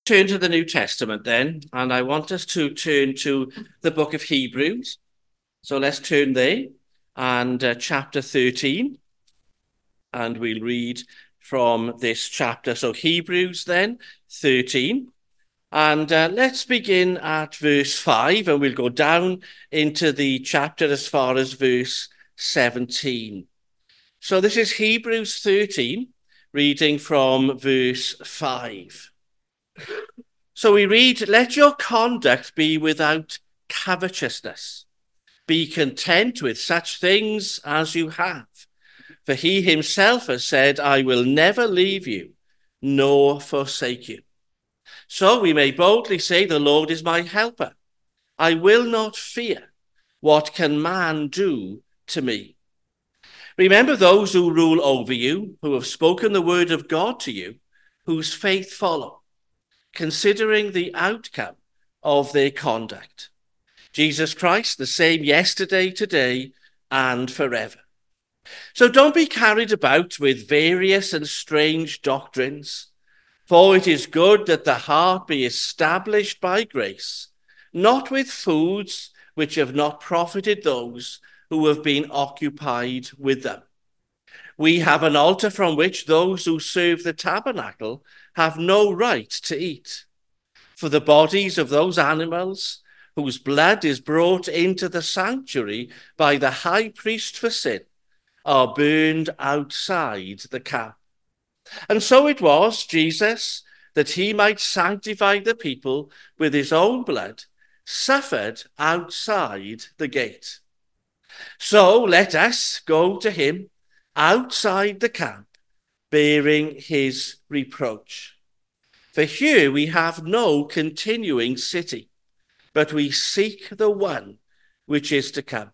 Turn to the New Testament then, and I want us to turn to the book of Hebrews. So let's turn there, and chapter 13, and we'll read from this chapter. So Hebrews then, 13, and let's begin at verse 5, and we'll go down into the chapter as far as verse 17. So this is Hebrews 13, reading from verse 5. So we read, "Let your conduct be without covetousness. Be content with such things as you have. For he himself has said, I will never leave you, nor forsake you. So we may boldly say, the Lord is my helper. I will not fear. What can man do to me? Remember those who rule over you, who have spoken the word of God to you, whose faith follow, considering the outcome of their conduct. Jesus Christ, the same yesterday, today, and forever. So don't be carried about with various and strange doctrines, for it is good that the heart be established by grace, not with foods which have not profited those who have been occupied with them. We have an altar from which those who serve the tabernacle have no right to eat. For the bodies of those animals whose blood is brought into the sanctuary by the high priest for sin are burned outside the camp. And so it was, Jesus, that he might sanctify the people with his own blood, suffered outside the gate. So let us go to him outside the camp, bearing his reproach. For here we have no continuing city, but we seek the one which is to come.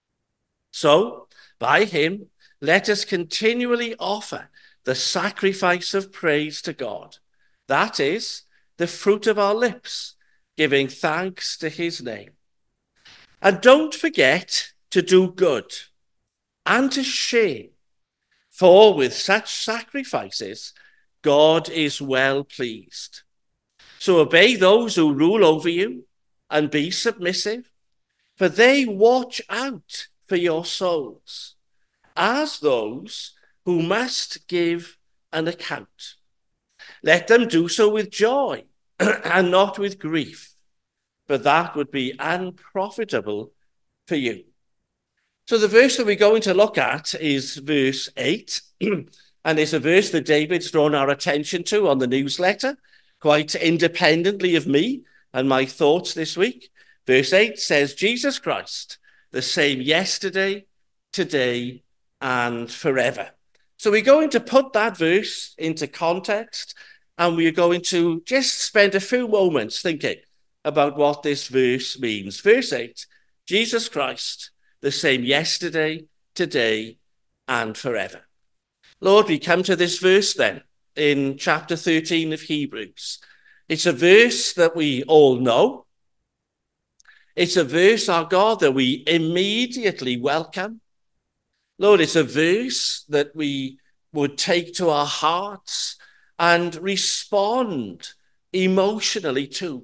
So, by him, let us continually offer the sacrifice of praise to God. That is the fruit of our lips, giving thanks to his name. And don't forget to do good and to share, for with such sacrifices, God is well pleased. So obey those who rule over you and be submissive, for they watch out for your souls as those who must give an account. Let them do so with joy and not with grief, for that would be unprofitable for you. So the verse that we're going to look at is verse 8, and it's a verse that David's drawn our attention to on the newsletter, quite independently of me and my thoughts this week. Verse 8 says, Jesus Christ, the same yesterday, today, and forever. So we're going to put that verse into context, and we're going to just spend a few moments thinking about what this verse means. Verse 8, Jesus Christ, the same yesterday, today, and forever. Lord, we come to this verse then in chapter 13 of Hebrews. It's a verse that we all know. It's a verse, our God, that we immediately welcome. Lord, it's a verse that we would take to our hearts and respond emotionally to.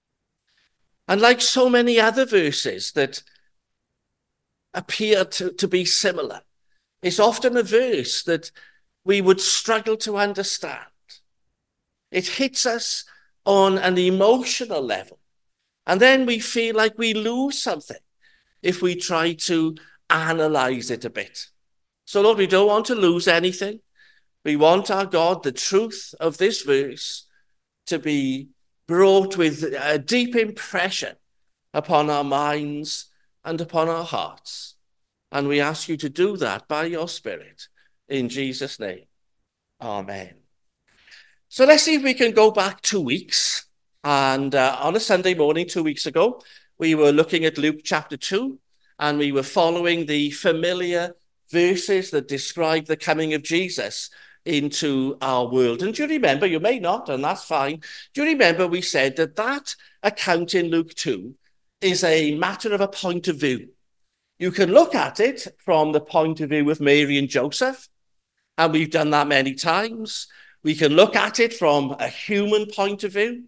And like so many other verses that appear to be similar, it's often a verse that we would struggle to understand. It hits us on an emotional level, and then we feel like we lose something if we try to analyze it a bit. So, Lord, we don't want to lose anything. We want, our God, the truth of this verse to be brought with a deep impression upon our minds and upon our hearts. And we ask you to do that by your Spirit. In Jesus' name, amen. So let's see if we can go back 2 weeks. And on a Sunday morning 2 weeks ago, we were looking at Luke chapter 2, and we were following the familiar verses that describe the coming of Jesus into our world. And do you remember, you may not, and that's fine, do you remember we said that account in Luke 2 is a matter of a point of view? You can look at it from the point of view of Mary and Joseph, and we've done that many times. We can look at it from a human point of view,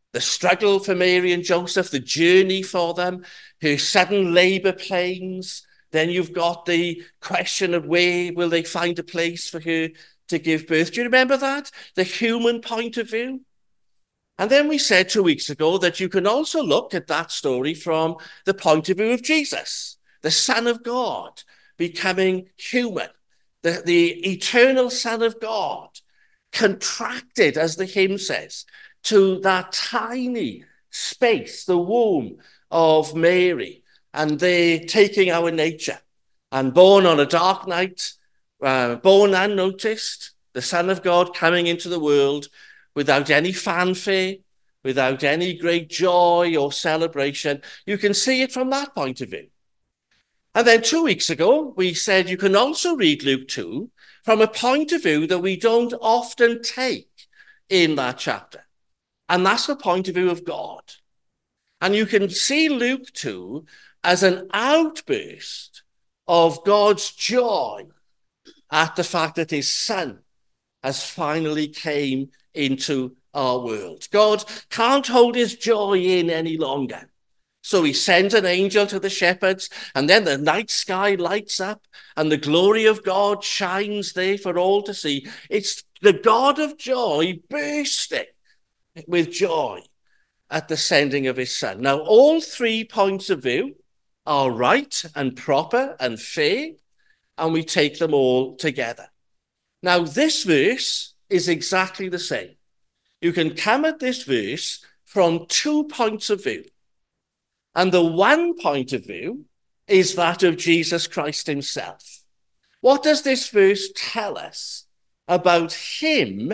The struggle for Mary and Joseph, the journey for them, her sudden labor pains. Then you've got the question of where will they find a place for her to give birth. Do you remember that? The human point of view. And then we said 2 weeks ago that you can also look at that story from the point of view of Jesus, the Son of God, becoming human, the eternal Son of God, contracted, as the hymn says, to that tiny space, the womb of Mary, and they taking our nature, and born on a dark night, born unnoticed, the Son of God coming into the world without any fanfare, without any great joy or celebration. You can see it from that point of view. And then 2 weeks ago, we said you can also read Luke 2 from a point of view that we don't often take in that chapter. And that's the point of view of God. And you can see Luke 2 as an outburst of God's joy at the fact that his Son has finally came into our world. God can't hold his joy in any longer. So he sends an angel to the shepherds, and then the night sky lights up, and the glory of God shines there for all to see. It's the God of joy bursting with joy at the sending of his Son. Now, all 3 points of view are right and proper and fair, and we take them all together. Now, this verse is exactly the same. You can come at this verse from 2 points of view. And the one point of view is that of Jesus Christ himself. What does this verse tell us about him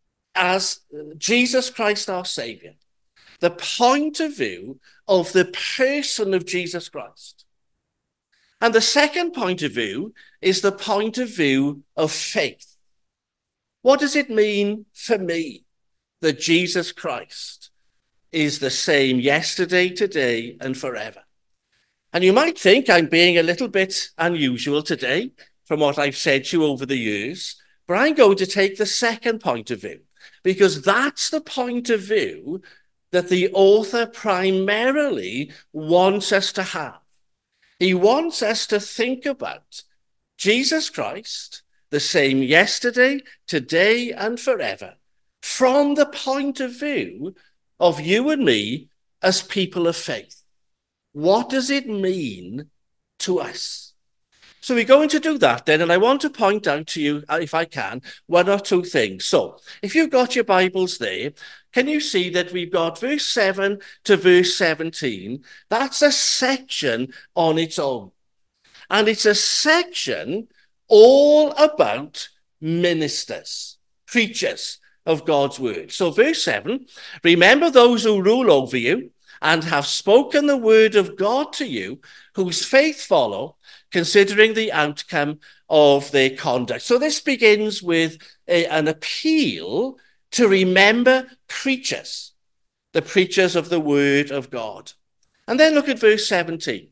as Jesus Christ, our Savior? The point of view of the person of Jesus Christ. And the second point of view is the point of view of faith. What does it mean for me that Jesus Christ is the same yesterday, today, and forever? And you might think I'm being a little bit unusual today from what I've said to you over the years, but I'm going to take the second point of view, because that's the point of view that the author primarily wants us to have. He wants us to think about Jesus Christ, the same yesterday, today, and forever, from the point of view of you and me as people of faith. What does it mean to us? So we're going to do that then, and I want to point out to you, if I can, 1 or 2 things. So if you've got your Bibles there, can you see that we've got verse 7 to verse 17? That's a section on its own. And it's a section all about ministers, preachers of God's word. So verse 7, remember those who rule over you and have spoken the word of God to you, whose faith follow, considering the outcome of their conduct. So this begins with an appeal to remember preachers, the preachers of the word of God. And then look at verse 17.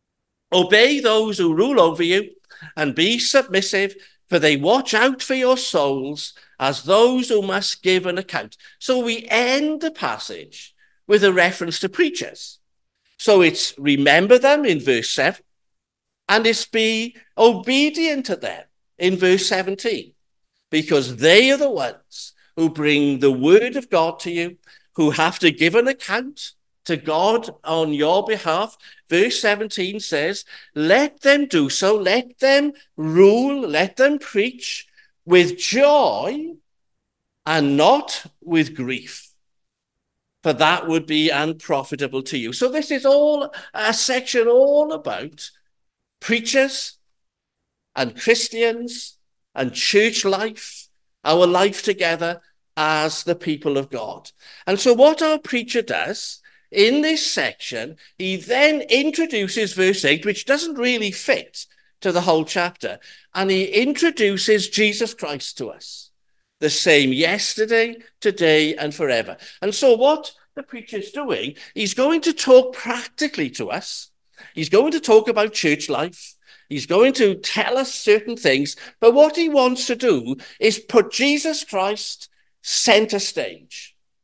Obey those who rule over you and be submissive, for they watch out for your souls as those who must give an account. So we end the passage with a reference to preachers. So it's remember them in verse 7, and it's be obedient to them in verse 17, because they are the ones who bring the word of God to you, who have to give an account to God on your behalf. Verse 17 says, let them do so, let them rule, let them preach with joy and not with grief, for that would be unprofitable to you. So this is all a section all about preachers and Christians and church life, our life together as the people of God. And so what our preacher does in this section, he then introduces verse 8, which doesn't really fit to the whole chapter, and he introduces Jesus Christ to us, the same yesterday, today, and forever. And so what the preacher's doing, he's going to talk practically to us. He's going to talk about church life. He's going to tell us certain things, but what he wants to do is put Jesus Christ center stage.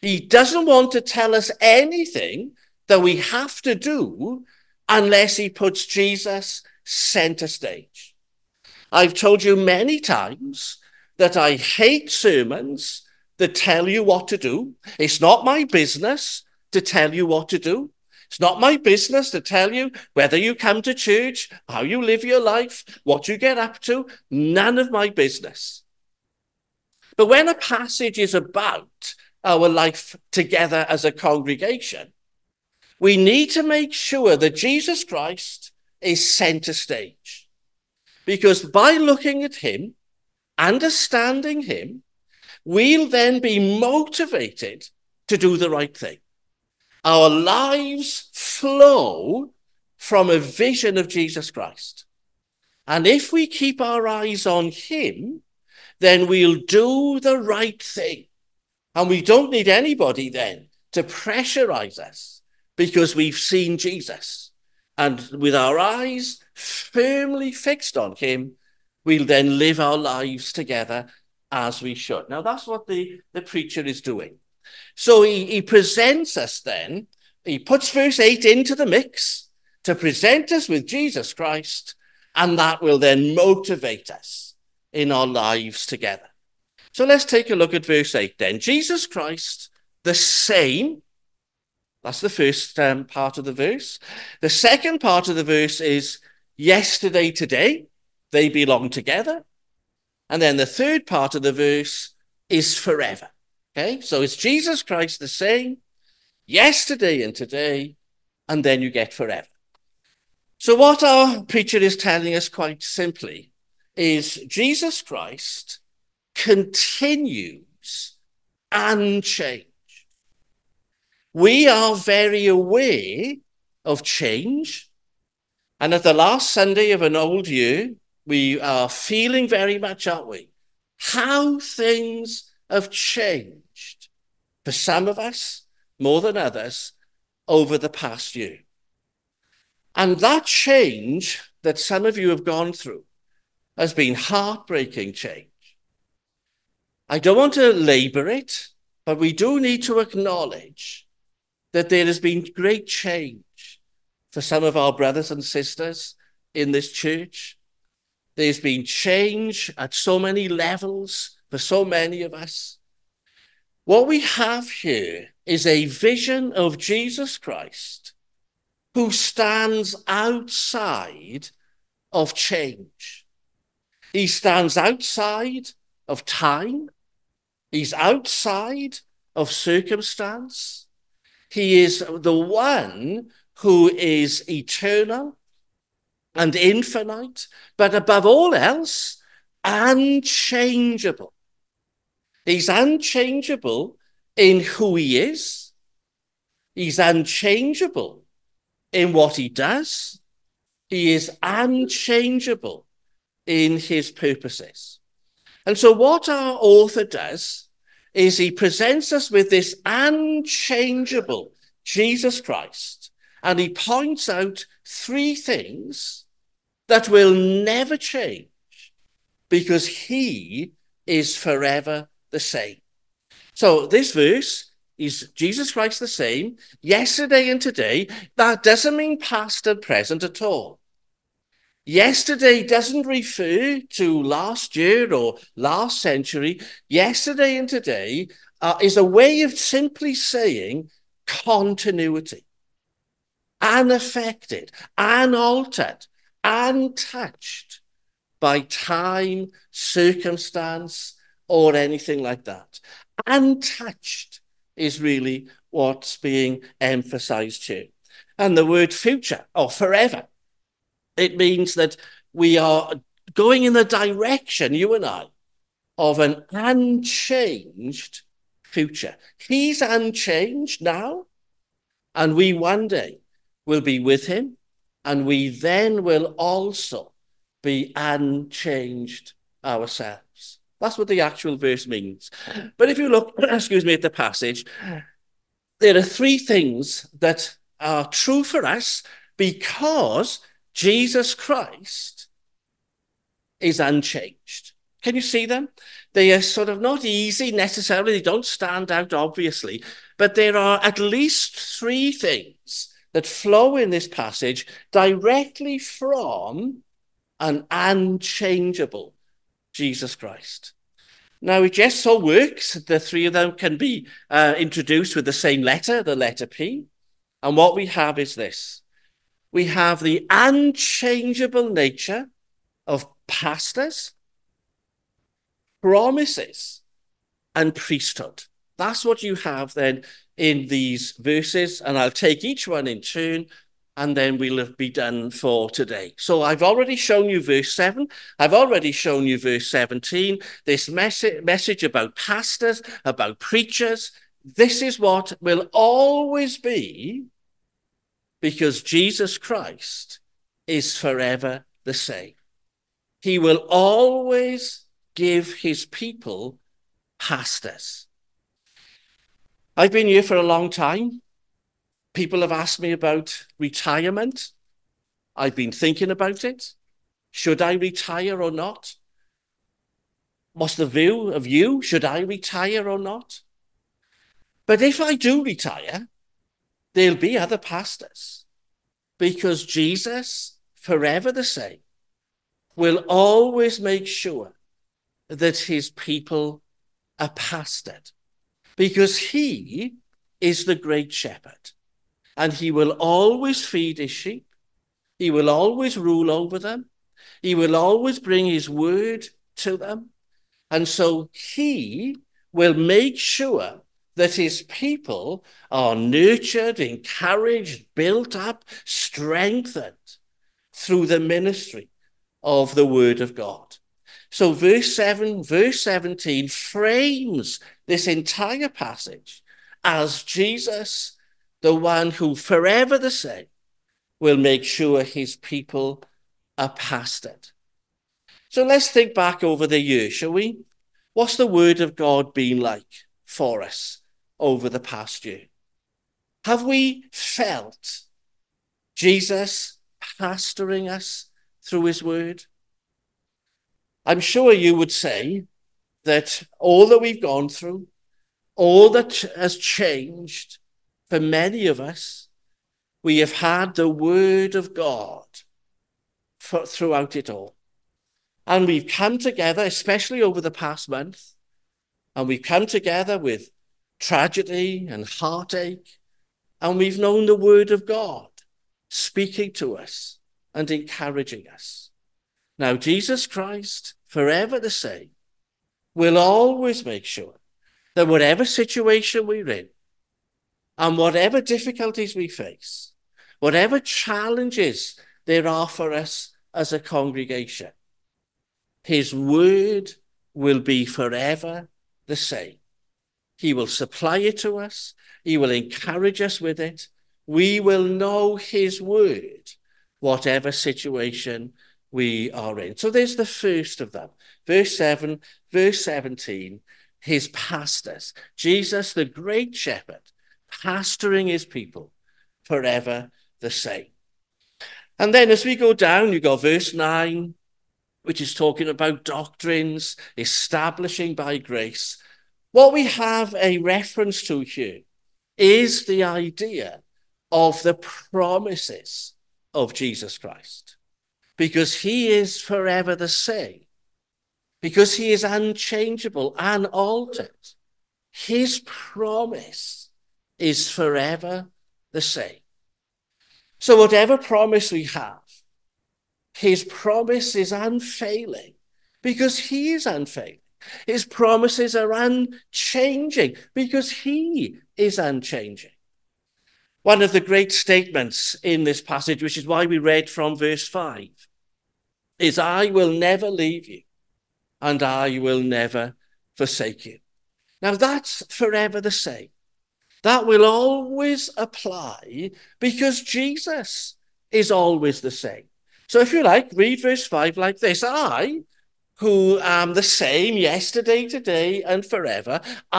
He doesn't want to tell us anything that we have to do unless he puts Jesus center stage. I've told you many times that I hate sermons that tell you what to do. It's not my business to tell you what to do. It's not my business to tell you whether you come to church, how you live your life, what you get up to. None of my business. But when a passage is about our life together as a congregation, we need to make sure that Jesus Christ is center stage. Because by looking at him, understanding him, we'll then be motivated to do the right thing. Our lives flow from a vision of Jesus Christ. And if we keep our eyes on him, then we'll do the right thing. And we don't need anybody then to pressurize us because we've seen Jesus. And with our eyes firmly fixed on him, we'll then live our lives together as we should. Now, that's what the preacher is doing. So he presents us then, he puts verse 8 into the mix to present us with Jesus Christ, and that will then motivate us in our lives together. So let's take a look at verse 8 then. Jesus Christ, the same. That's the first part of the verse. The second part of the verse is yesterday, today. They belong together. And then the third part of the verse is forever. Okay, so it's Jesus Christ the same, yesterday and today, and then you get forever. So what our preacher is telling us quite simply is Jesus Christ continues unchanged. We are very aware of change. And at the last Sunday of an old year, we are feeling very much, aren't we, how things have changed for some of us more than others over the past year. And that change that some of you have gone through has been heartbreaking change. I don't want to labor it, but we do need to acknowledge that there has been great change for some of our brothers and sisters in this church. There's been change at so many levels for so many of us. What we have here is a vision of Jesus Christ who stands outside of change. He stands outside of time. He's outside of circumstance. He is the one who is eternal and infinite, but above all else, unchangeable. He's unchangeable in who he is. He's unchangeable in what he does. He is unchangeable in his purposes. And so what our author does is he presents us with this unchangeable Jesus Christ, and he points out three things that will never change because he is forever the same. So this verse is Jesus Christ the same, yesterday and today. That doesn't mean past and present at all. Yesterday doesn't refer to last year or last century. Yesterday and today is a way of simply saying continuity. Unaffected, unaltered, untouched by time, circumstance, or anything like that. Untouched is really what's being emphasized here. And the word future, or forever, it means that we are going in the direction, you and I, of an unchanged future. He's unchanged now, and we one day will be with him, and we then will also be unchanged ourselves. That's what the actual verse means. But if you look, at the passage, there are three things that are true for us because Jesus Christ is unchanged. Can you see them? They are sort of not easy necessarily. They don't stand out obviously, but there are at least three things that flow in this passage directly from an unchangeable Jesus Christ. Now, it just so works the three of them can be introduced with the same letter, the letter P. And what we have is this. We have the unchangeable nature of pastors, promises, and priesthood. That's what you have then in these verses. And I'll take each one in turn, and then we'll be done for today. So I've already shown you verse 7. I've already shown you verse 17. This message about pastors, about preachers. This is what will always be, because Jesus Christ is forever the same. He will always give his people pastors. I've been here for a long time. People have asked me about retirement. I've been thinking about it. Should I retire or not? What's the view of you? Should I retire or not? But if I do retire, there'll be other pastors, because Jesus, forever the same, will always make sure that his people are pastored, because he is the great shepherd, and he will always feed his sheep. He will always rule over them. He will always bring his word to them. And so he will make sure that his people are nurtured, encouraged, built up, strengthened through the ministry of the word of God. So verse 7, verse 17 frames this entire passage as Jesus, the one who forever the same, will make sure his people are pastored. So let's think back over the year, shall we? What's the word of God been like for us over the past year? Have we felt Jesus pastoring us through his word? I'm sure you would say that all that we've gone through, all that has changed for many of us, we have had the word of God throughout it all. And we've come together, especially over the past month, and we've come together with tragedy and heartache, and we've known the word of God speaking to us and encouraging us. Now, Jesus Christ, forever the same, will always make sure that whatever situation we're in, and whatever difficulties we face, whatever challenges there are for us as a congregation, his word will be forever the same. He will supply it to us. He will encourage us with it. We will know his word, whatever situation we are in. So there's the first of them. Verse 7, verse 17, his pastors. Jesus, the great shepherd, pastoring his people forever the same. And then as we go down, you go verse 9, which is talking about doctrines, establishing by grace. What we have a reference to here is the idea of the promises of Jesus Christ, because he is forever the same, because he is unchangeable, unaltered. His promise is forever the same. So whatever promise we have, his promise is unfailing, because he is unfailing. His promises are unchanging, because he is unchanging. One of the great statements in this passage, which is why we read from verse 5, is, I will never leave you, and I will never forsake you. Now that's forever the same. That will always apply, because Jesus is always the same. So if you like, read verse 5 like this. I, who am the same yesterday, today, and forever,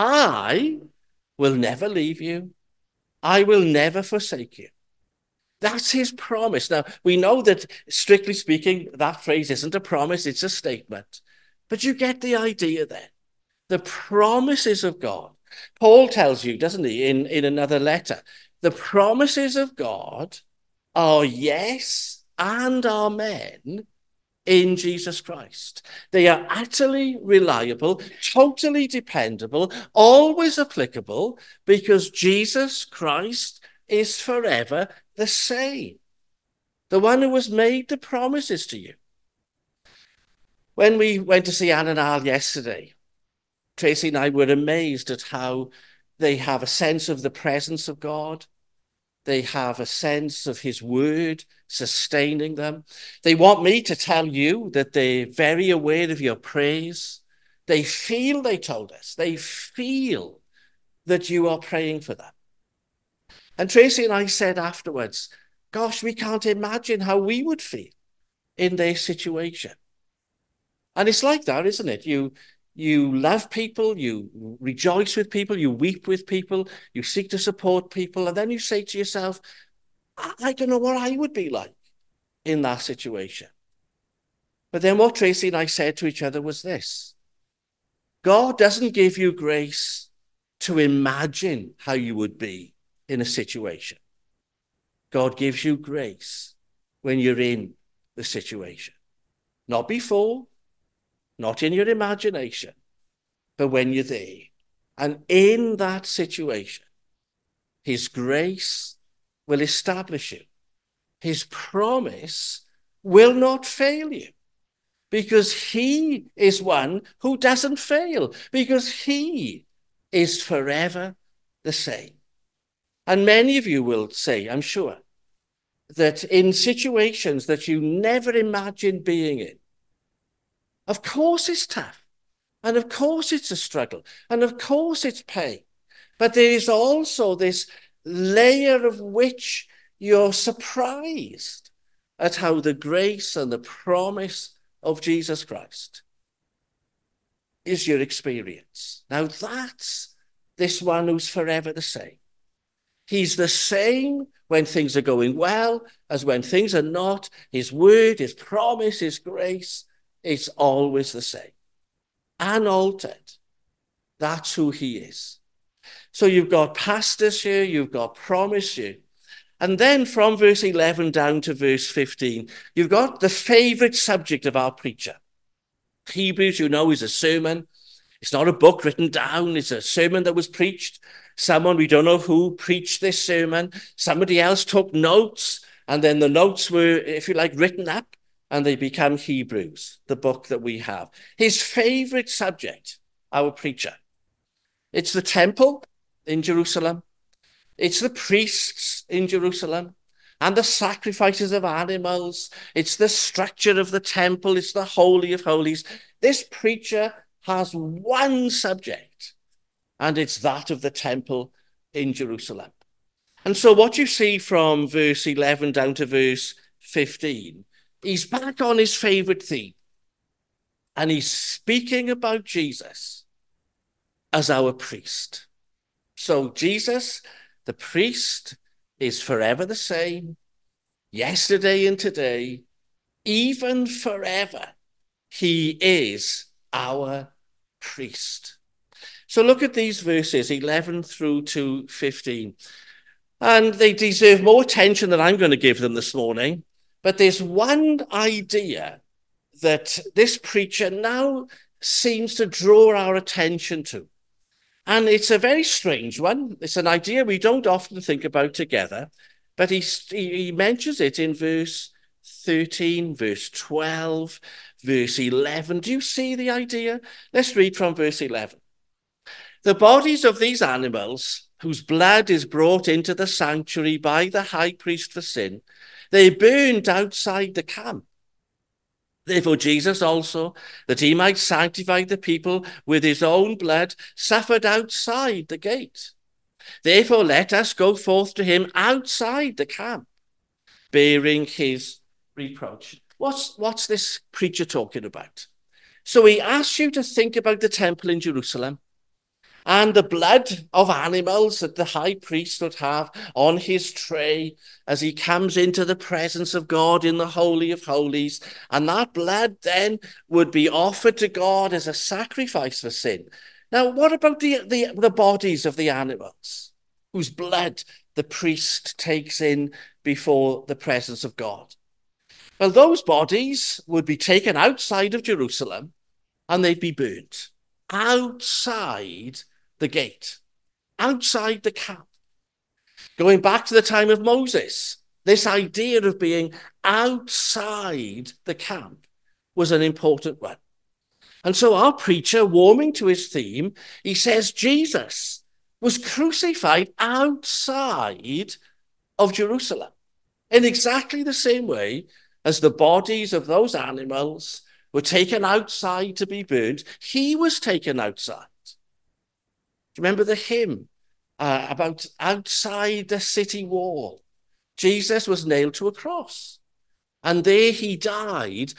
I will never leave you. I will never forsake you. That's his promise. Now, we know that, strictly speaking, that phrase isn't a promise, it's a statement. But you get the idea there. The promises of God. Paul tells you, doesn't he, in another letter, the promises of God are yes and amen in Jesus Christ. They are utterly reliable, totally dependable, always applicable, because Jesus Christ is forever the same. The one who has made the promises to you. When we went to see Anne and Al yesterday, Tracy and I were amazed at how they have a sense of the presence of God. They have a sense of his word sustaining them. They want me to tell you that they're very aware of your praise. They feel, they told us, they feel that you are praying for them. And Tracy and I said afterwards, gosh, we can't imagine how we would feel in their situation. And it's like that, isn't it? You love people, you rejoice with people, you weep with people, you seek to support people, and then you say to yourself, I don't know what I would be like in that situation. But then what Tracy and I said to each other was this: God doesn't give you grace to imagine how you would be in a situation. God gives you grace when you're in the situation. Not before, not in your imagination, but when you're there. And in that situation, his grace will establish you. His promise will not fail you, because he is one who doesn't fail, because he is forever the same. And many of you will say, I'm sure, that in situations that you never imagined being in, of course it's tough, and of course it's a struggle, and of course it's pain, but there is also this layer of which you're surprised at how the grace and the promise of Jesus Christ is your experience. Now that's this one who's forever the same. He's the same when things are going well as when things are not. His word, his promise, his grace, it's always the same. Unaltered. That's who he is. So you've got pastors here, you've got promise here. And then from verse 11 down to verse 15, you've got the favorite subject of our preacher. Hebrews, you know, is a sermon. It's not a book written down. It's a sermon that was preached. Someone, we don't know who, preached this sermon. Somebody else took notes, and then the notes were, if you like, written up, and they become Hebrews, the book that we have. His favorite subject, our preacher. It's the temple in Jerusalem. It's the priests in Jerusalem and the sacrifices of animals. It's the structure of the temple. It's the Holy of Holies. This preacher has one subject, and it's that of the temple in Jerusalem. And so what you see from verse 11 down to verse 15, he's back on his favorite theme, and he's speaking about Jesus as our priest. So Jesus, the priest, is forever the same, yesterday and today, even forever. He is our priest. So look at these verses, 11 through to 15. And they deserve more attention than I'm going to give them this morning. But there's one idea that this preacher now seems to draw our attention to. And it's a very strange one. It's an idea we don't often think about together, but he mentions it in verse 13, verse 12, verse 11. Do you see the idea? Let's read from verse 11. The bodies of these animals, whose blood is brought into the sanctuary by the high priest for sin, they burned outside the camp. Therefore, Jesus also, that he might sanctify the people with his own blood, suffered outside the gate. Therefore, let us go forth to him outside the camp, bearing his reproach. What's this preacher talking about? So he asks you to think about the temple in Jerusalem and the blood of animals that the high priest would have on his tray as he comes into the presence of God in the Holy of Holies. And that blood then would be offered to God as a sacrifice for sin. Now, what about the bodies of the animals whose blood the priest takes in before the presence of God? Well, those bodies would be taken outside of Jerusalem and they'd be burnt outside the gate, outside the camp. Going back to the time of Moses, this idea of being outside the camp was an important one. And so our preacher, warming to his theme, he says Jesus was crucified outside of Jerusalem in exactly the same way as the bodies of those animals were taken outside to be burned. He was taken outside. Remember the hymn about outside the city wall? Jesus was nailed to a cross, and there he died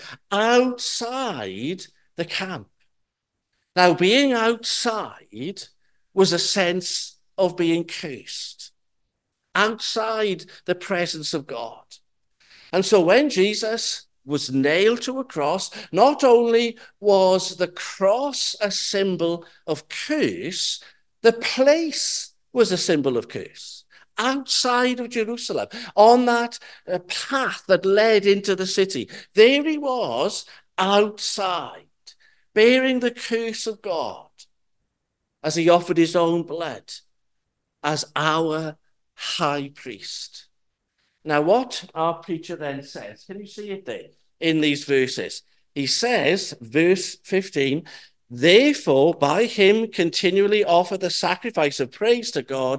outside the camp. Now, being outside was a sense of being cursed, outside the presence of God. And so when Jesus was nailed to a cross, not only was the cross a symbol of curse, the place was a symbol of curse. Outside of Jerusalem, on that path that led into the city, there he was outside, bearing the curse of God as he offered his own blood as our high priest. Now, what our preacher then says, can you see it there in these verses? He says, verse 15, therefore, by him continually offer the sacrifice of praise to God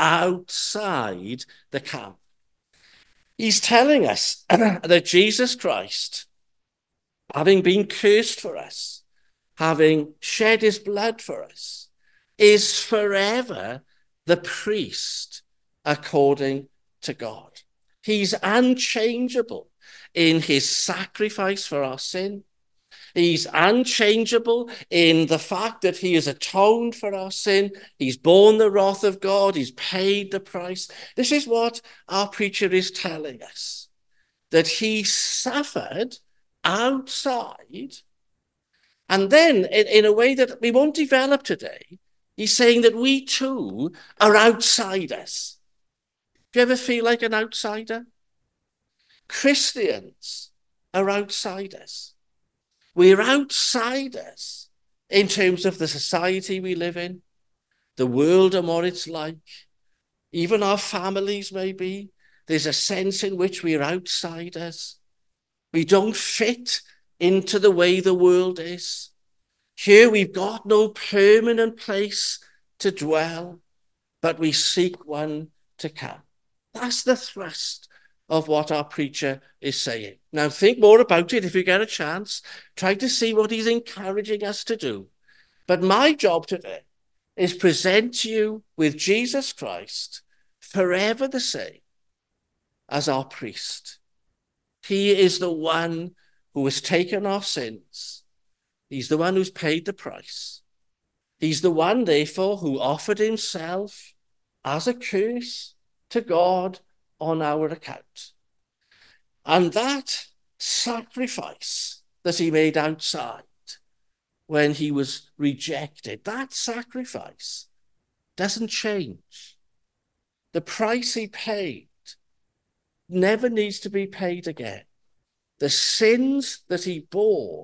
outside the camp. He's telling us that Jesus Christ, having been cursed for us, having shed his blood for us, is forever the priest according to God. He's unchangeable in his sacrifice for our sin. He's unchangeable in the fact that he has atoned for our sin. He's borne the wrath of God. He's paid the price. This is what our preacher is telling us, that he suffered outside. And then, in a way that we won't develop today, he's saying that we too are outsiders. Do you ever feel like an outsider? Christians are outsiders. We're outsiders in terms of the society we live in, the world and what it's like, even our families maybe. There's a sense in which we're outsiders. We don't fit into the way the world is. Here we've got no permanent place to dwell, but we seek one to come. That's the thrust of what our preacher is saying. Now think more about it if you get a chance. Try to see what he's encouraging us to do. But my job today is present you with Jesus Christ, forever the same, as our priest. He is the one who has taken our sins. He's the one who's paid the price. He's the one, therefore, who offered himself as a curse to God on our account. And that sacrifice that he made outside when he was rejected, that sacrifice doesn't change. The price he paid never needs to be paid again. The sins that he bore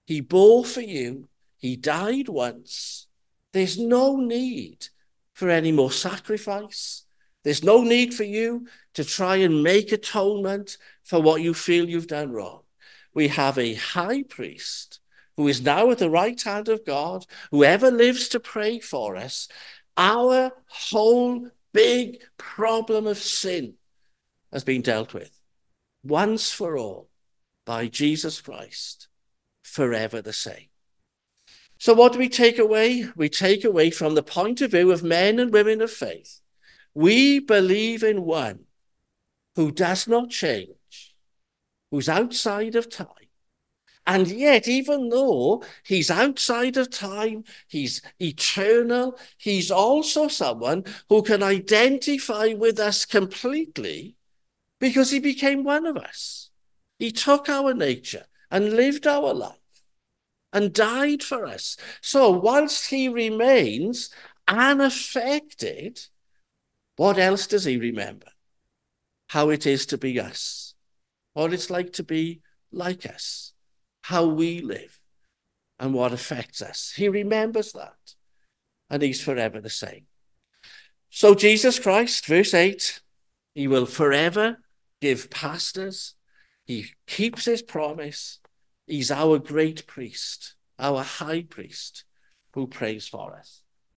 for you. He died once. There's no need for any more sacrifice. There's no need for you to try and make atonement for what you feel you've done wrong. We have a high priest who is now at the right hand of God, whoever lives to pray for us. Our whole big problem of sin has been dealt with once for all by Jesus Christ, forever the same. So what do we take away? We take away from the point of view of men and women of faith. We believe in one who does not change, who's outside of time. And yet, even though he's outside of time, he's eternal, he's also someone who can identify with us completely because he became one of us. He took our nature and lived our life. and died for us. So whilst he remains unaffected, what else does he remember? How it is to be us, what it's like to be like us, how we live, and what affects us. He remembers that, and he's forever the same. So Jesus Christ, verse 8, he will forever give pastors. He keeps his promise. He's our great priest, our high priest, who prays for us.